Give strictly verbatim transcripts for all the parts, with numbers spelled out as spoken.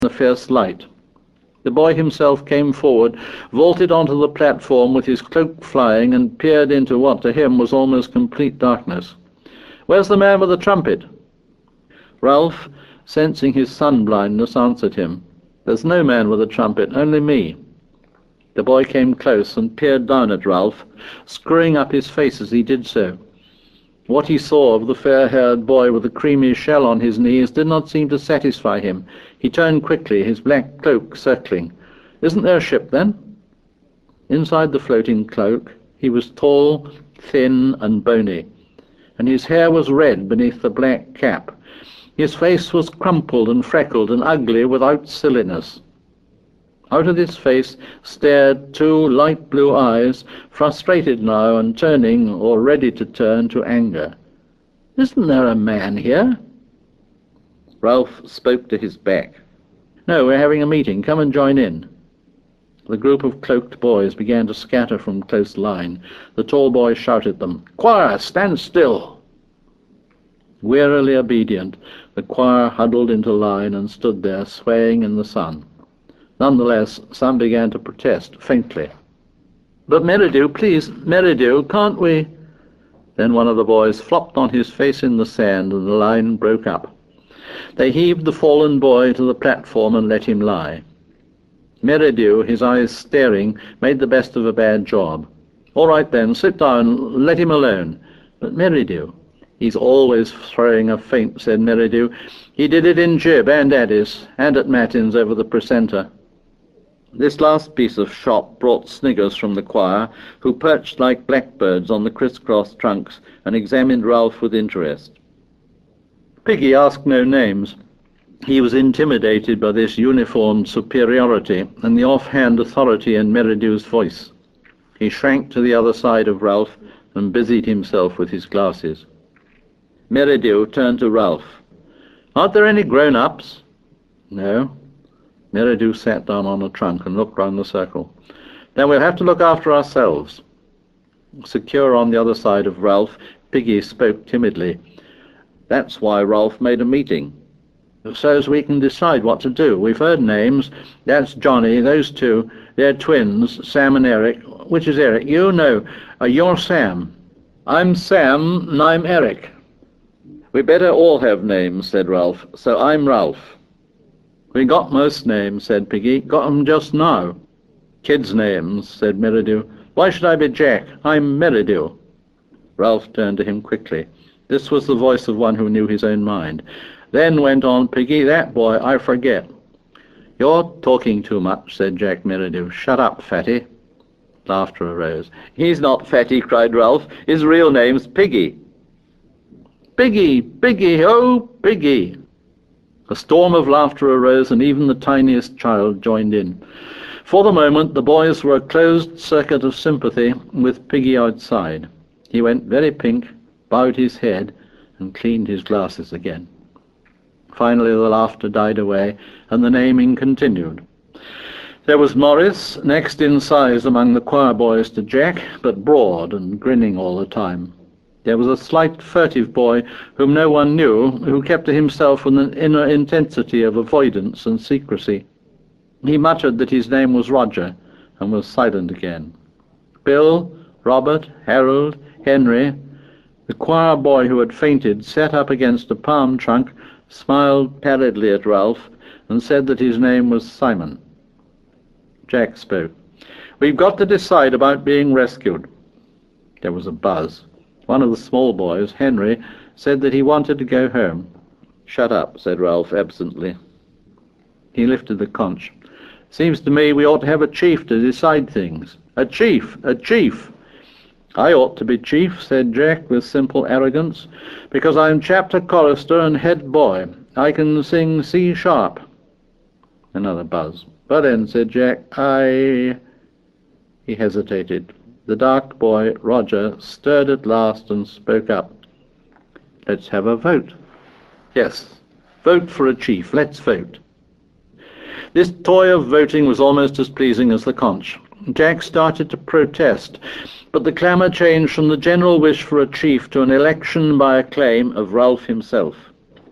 the fierce light. The boy himself came forward, vaulted onto the platform with his cloak flying, and peered into what to him was almost complete darkness. "Where's the man with the trumpet?" Ralph, sensing his sun-blindness, answered him. "There's no man with a trumpet, only me." The boy came close and peered down at Ralph, screwing up his face as he did so. What he saw of the fair-haired boy with the creamy shell on his knees did not seem to satisfy him. He turned quickly, his black cloak circling. "Isn't there a ship, then?" Inside the floating cloak he was tall, thin, and bony, and his hair was red beneath the black cap. His face was crumpled and freckled and ugly without silliness. Out of his face stared two light blue eyes, frustrated now and turning, or ready to turn, to anger. "Isn't there a man here?" Ralph spoke to his back. "No, we're having a meeting. Come and join in." The group of cloaked boys began to scatter from close line. The tall boy shouted at them, "Choir, stand still!" Wearily obedient, the choir huddled into line and stood there, swaying in the sun. Nonetheless, some began to protest, faintly. "But Merridew, please, Merridew, can't we—" Then one of the boys flopped on his face in the sand, and the line broke up. They heaved the fallen boy to the platform and let him lie. Merridew, his eyes staring, made the best of a bad job. "All right then, sit down, let him alone." "But Merridew—" "He's always throwing a feint," said Merridew. "He did it in Jib and Addis, and at Matins over the precentor." This last piece of shop brought sniggers from the choir, who perched like blackbirds on the criss-cross trunks and examined Ralph with interest. Piggy asked no names. He was intimidated by this uniformed superiority and the off-hand authority in Merridew's voice. He shrank to the other side of Ralph and busied himself with his glasses. Merridew turned to Ralph. "Aren't there any grown-ups?" "No." Merridew sat down on a trunk and looked round the circle. "Then we'll have to look after ourselves." Secure on the other side of Ralph, Piggy spoke timidly. "That's why Ralph made a meeting. So's we can decide what to do. We've heard names. That's Johnny, those two. They're twins, Sam and Eric. Which is Eric? You? No. Uh, you're Sam." "I'm Sam, and I'm Eric." "We better all have names," said Ralph. "So I'm Ralph." "We got most names," said Piggy. "Got 'em just now." "Kids' names," said Merridew. "Why should I be Jack? I'm Merridew." Ralph turned to him quickly. This was the voice of one who knew his own mind. "Then," went on Piggy, "that boy, I forget." "You're talking too much," said Jack Merridew. "Shut up, fatty." Laughter arose. "He's not fatty," cried Ralph. "His real name's Piggy." "Piggy! Piggy! Oh, Piggy!" A storm of laughter arose, and even the tiniest child joined in. For the moment the boys were a closed circuit of sympathy with Piggy outside. He went very pink, bowed his head, and cleaned his glasses again. Finally the laughter died away, and the naming continued. There was Morris, next in size among the choir boys to Jack, but broad and grinning all the time. There was a slight furtive boy whom no one knew, who kept to himself with an inner intensity of avoidance and secrecy. He muttered that his name was Roger, and was silent again. Bill, Robert, Harold, Henry, the choir boy who had fainted, sat up against a palm trunk, smiled pallidly at Ralph, and said that his name was Simon. Jack spoke. "We've got to decide about being rescued." There was a buzz. One of the small boys, Henry, said that he wanted to go home. "Shut up," said Ralph absently. He lifted the conch. "Seems to me we ought to have a chief to decide things." "A chief! A chief!" "I ought to be chief," said Jack with simple arrogance, "because I'm chapter chorister and head boy. I can sing C sharp." Another buzz. "But then," said Jack, "I—" He hesitated. The dark boy, Roger, stirred at last and spoke up. "Let's have a vote." "Yes, vote for a chief. Let's vote." This toy of voting was almost as pleasing as the conch. Jack started to protest, but the clamour changed from the general wish for a chief to an election by acclaim of Ralph himself.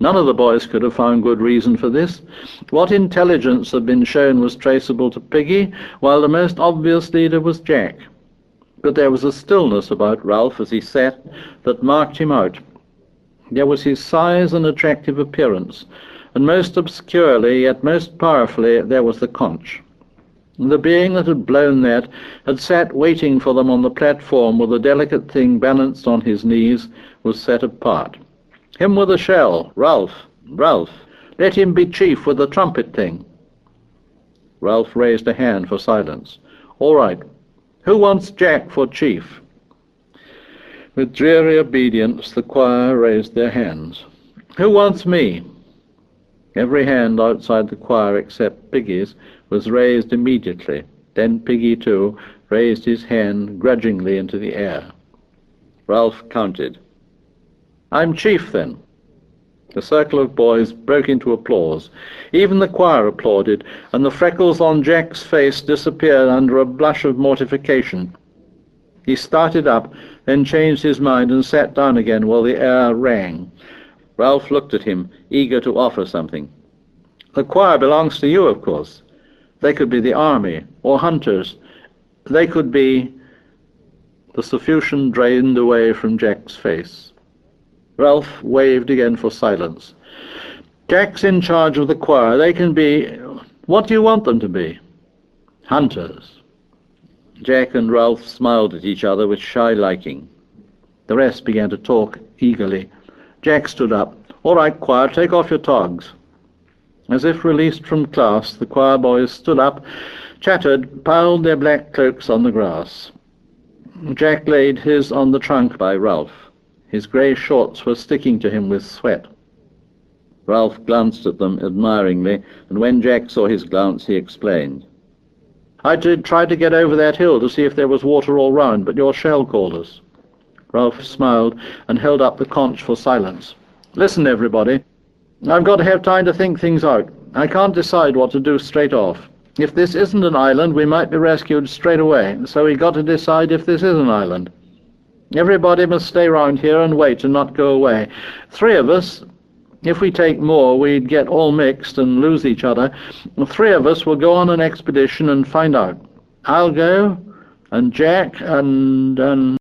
None of the boys could have found good reason for this. What intelligence had been shown was traceable to Piggy, while the most obvious leader was Jack. But there was a stillness about Ralph as he sat that marked him out. There was his size and attractive appearance, and most obscurely, yet most powerfully, there was the conch. The being that had blown that had sat waiting for them on the platform with the delicate thing balanced on his knees, was set apart. Him with the shell, Ralph, Ralph, let him be chief with the trumpet thing. Ralph raised a hand for silence. All right. Who wants Jack for chief? With dreary obedience, the choir raised their hands. Who wants me? Every hand outside the choir except Piggy's was raised immediately. Then Piggy, too, raised his hand grudgingly into the air. Ralph counted. I'm chief, then. The circle of boys broke into applause. Even the choir applauded, and the freckles on Jack's face disappeared under a blush of mortification. He started up, then changed his mind and sat down again while the air rang. Ralph looked at him, eager to offer something. The choir belongs to you, of course. They could be the army, or hunters. They could be... The suffusion drained away from Jack's face. Ralph waved again for silence. Jack's in charge of the choir. They can be... What do you want them to be? Hunters. Jack and Ralph smiled at each other with shy liking. The rest began to talk eagerly. Jack stood up. All right, choir, take off your togs. As if released from class, the choir boys stood up, chattered, piled their black cloaks on the grass. Jack laid his on the trunk by Ralph. His grey shorts were sticking to him with sweat. Ralph glanced at them admiringly, and when Jack saw his glance, he explained. I did try to get over that hill to see if there was water all round, but your shell called us. Ralph smiled and held up the conch for silence. Listen, everybody. I've got to have time to think things out. I can't decide what to do straight off. If this isn't an island, we might be rescued straight away, so we got to decide if this is an island. Everybody must stay round here and wait and not go away. Three of us, if we take more, we'd get all mixed and lose each other. Three of us will go on an expedition and find out. I'll go, and Jack, and... and...